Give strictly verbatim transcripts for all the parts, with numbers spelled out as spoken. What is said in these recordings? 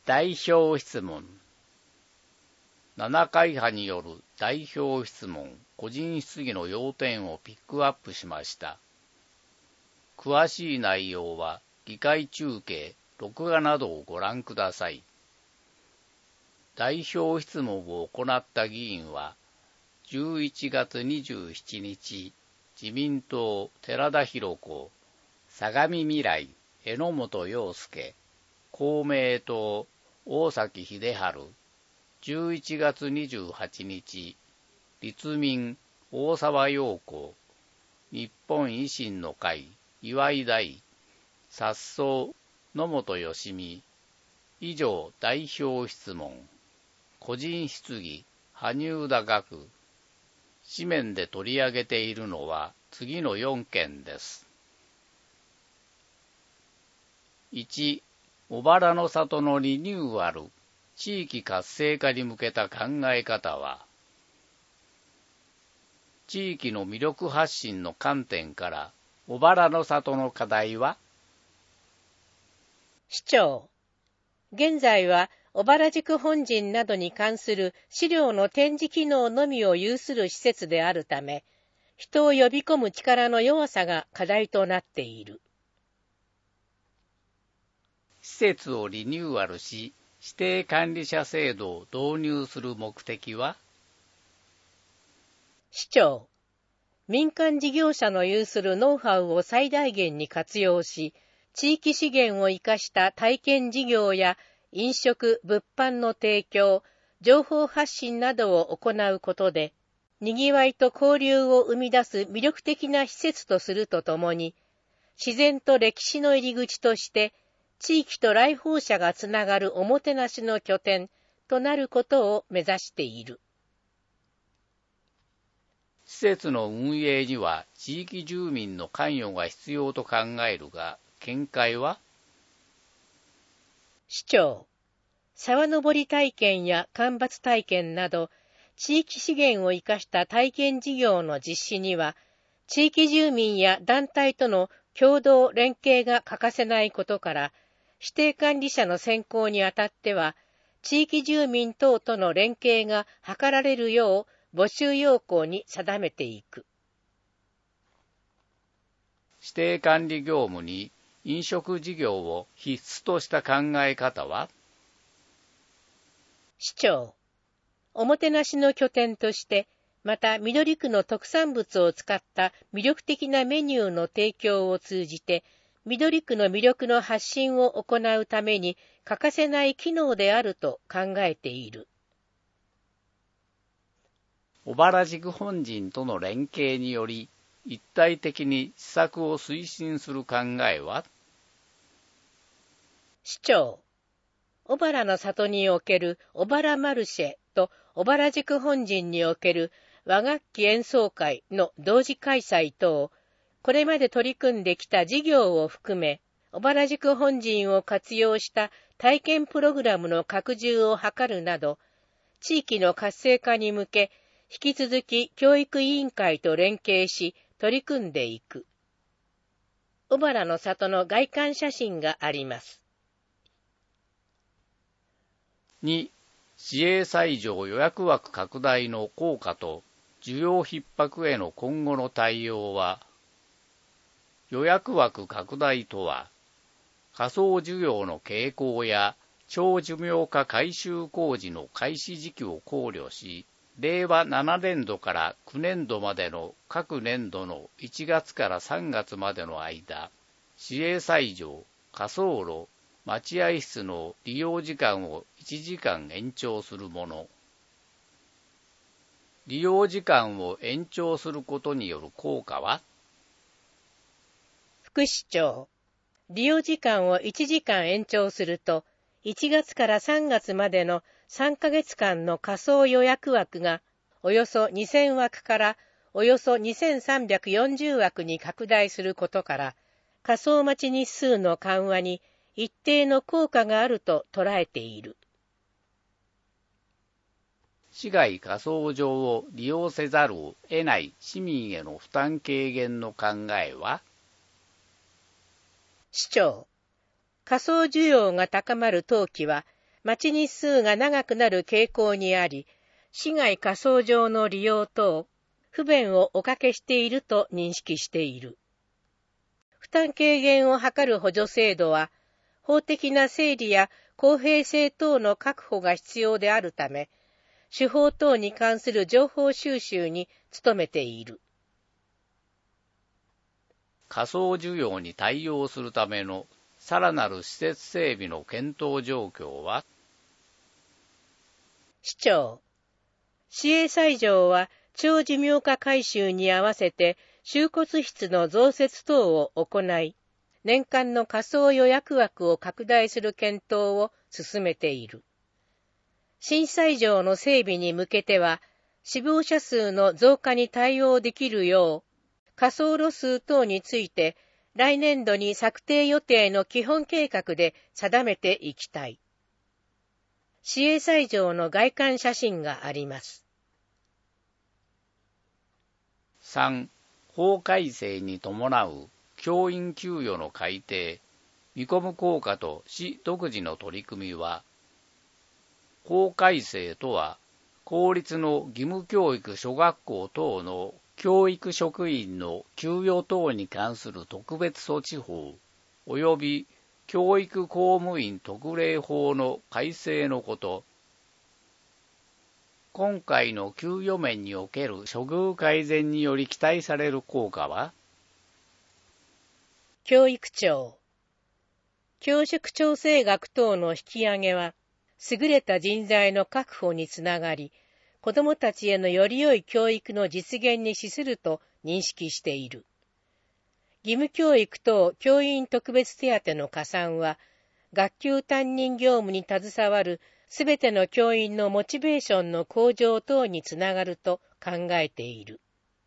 代表質問。なな会派による代表質問、個人質疑の要点をピックアップしました。詳しい内容は議会中継、録画などをご覧ください。代表質問を行った議員は、じゅういちがつにじゅうしちにち、自民党寺田裕子、相模未来榎本洋介、公明党大崎秀治、じゅういちがつにじゅうはちにち、立民大沢陽子、日本維新の会岩井大、殺走野本義美。以上代表質問。個人質疑萩生田学。紙面で取り上げているのは次のよんけんです。いち、小原の里のリニューアル、地域活性化に向けた考え方は、地域の魅力発信の観点から、小原の里の課題は、 市長、現在は小原宿本陣などに関する資料の展示機能のみを有する施設であるため、人を呼び込む力の弱さが課題となっている。 施設をリニューアルし、指定管理者制度を導入する目的は、 市長、民間事業者の有するノウハウを最大限に活用し、地域資源を生かした体験事業や飲食・物販の提供、情報発信などを行うことで、にぎわいと交流を生み出す魅力的な施設とするとともに、自然と歴史の入り口として、地域と来訪者がつながるおもてなしの拠点となることを目指している。 施設の運営には地域住民の関与が必要と考えるが、見解は？ 市長、沢登り体験や間伐体験など、地域資源を生かした体験事業の実施には、地域住民や団体との共同連携が欠かせないことから、指定管理者の選考にあたっては、地域住民等との連携が図られるよう募集要項に定めていく。 指定管理業務に飲食事業を必須とした考え方は？ 市長、おもてなしの拠点として、また緑区の特産物を使った魅力的なメニューの提供を通じて、緑区の魅力の発信を行うために欠かせない機能であると考えている。 小原宿本陣との連携により、一体的に施策を推進する考えは？ 市長、小原の里における小原マルシェと小原宿本陣における和楽器演奏会の同時開催等、これまで取り組んできた事業を含め、小原宿本陣を活用した体験プログラムの拡充を図るなど、地域の活性化に向け、引き続き教育委員会と連携し、取り組んでいく。小原の里の外観写真があります。 に、市営斎場予約枠拡大の効果と需要逼迫への今後の対応は、予約枠拡大とは、仮想需要の傾向や長寿命化改修工事の開始時期を考慮し、れいわななねんどからきゅうねんどまでの各年度のいちがつからさんがつまでの間、市営斎場、火葬炉、待合室の利用時間をいちじかん延長するもの。利用時間を延長することによる効果は？ 副市長、利用時間をいちじかん延長すると、いちがつからさんがつまでのさんかげつかんの仮想予約枠が、およそにせんわくからおよそにせんさんびゃくよんじゅうわくに拡大することから、仮想待ち日数の緩和に一定の効果があると捉えている。 市外火葬場を利用せざるを得ない市民への負担軽減の考えは？ 市長、仮想需要が高まる当期は、 待ち日数が長くなる傾向にあり、市街火葬場の利用等、不便をおかけしていると認識している。負担軽減を図る補助制度は、法的な整理や公平性等の確保が必要であるため、手法等に関する情報収集に努めている。 火葬需要に対応するためのさらなる施設整備の検討状況は？ 市長、市営斎場は長寿命化改修に合わせて収骨室の増設等を行い、年間の火葬予約枠を拡大する検討を進めている。新斎場の整備に向けては、死亡者数の増加に対応できるよう、火葬路数等について来年度に策定予定の基本計画で定めていきたい。市営斎場の外観写真があります。 さん. 法改正に伴う教員給与の改定、見込む効果と市独自の取り組みは？法改正とは、公立の義務教育諸学校等の教育職員の給与等に関する特別措置法及び教育公務員特例法の改正のこと。今回の給与面における処遇改善により期待される効果は？ 教育庁、教職調整額等の引き上げは、優れた人材の確保につながり、子どもたちへのより良い教育の実現に資すると認識している。義務教育等教員特別手当の加算は、学級担任業務に携わるすべての教員のモチベーションの向上等につながると考えている。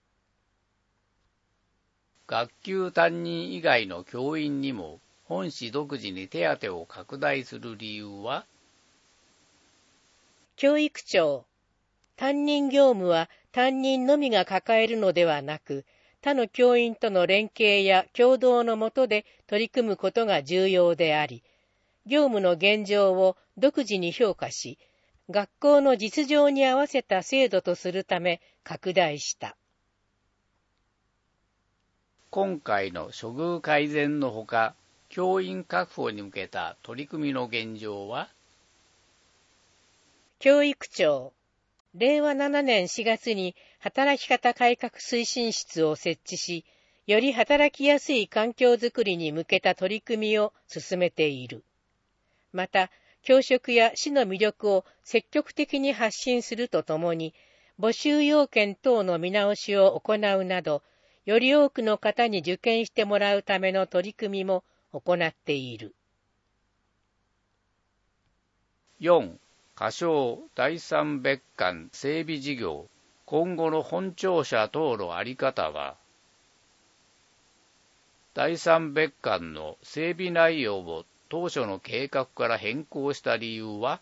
学級担任以外の教員にも本市独自に手当を拡大する理由は？ 教育庁、担任業務は担任のみが抱えるのではなく、他の教員との連携や協働の下で取り組むことが重要であり、業務の現状を独自に評価し、学校の実情に合わせた制度とするため拡大した。 今回の処遇改善のほか、教員確保に向けた取り組みの現状は？ 教育庁、れいわななねんしがつに働き方改革推進室を設置し、より働きやすい環境づくりに向けた取り組みを進めている。また、教職や市の魅力を積極的に発信するとともに、募集要件等の見直しを行うなど、より多くの方に受験してもらうための取り組みも行っている。 よん. 仮称第三別館整備事業、今後の本庁舎等の在り方は？第三別館の整備内容を当初の計画から変更した理由は？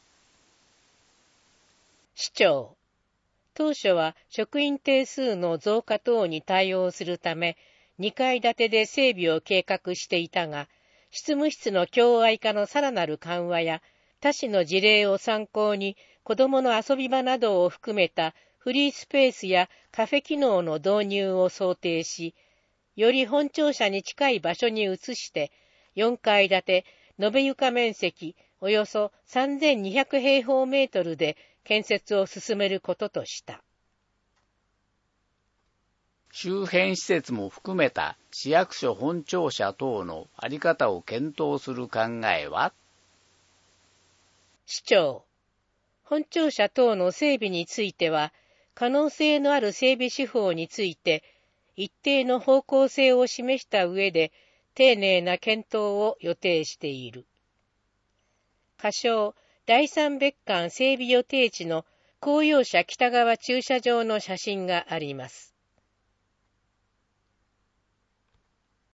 市長、当初は職員定数の増加等に対応するため、にかい建てで整備を計画していたが、執務室の共愛化のさらなる緩和や、他市の事例を参考に子どもの遊び場などを含めたフリースペースやカフェ機能の導入を想定し、より本庁舎に近い場所に移して、よんかい建て、延べ床面積およそさんぜんにひゃくへいほうメートルで建設を進めることとした。 周辺施設も含めた市役所本庁舎等の在り方を検討する考えは？ 市長、本庁舎等の整備については、可能性のある整備手法について、一定の方向性を示した上で、丁寧な検討を予定している。仮称、第三別館整備予定地の公用車北側駐車場の写真があります。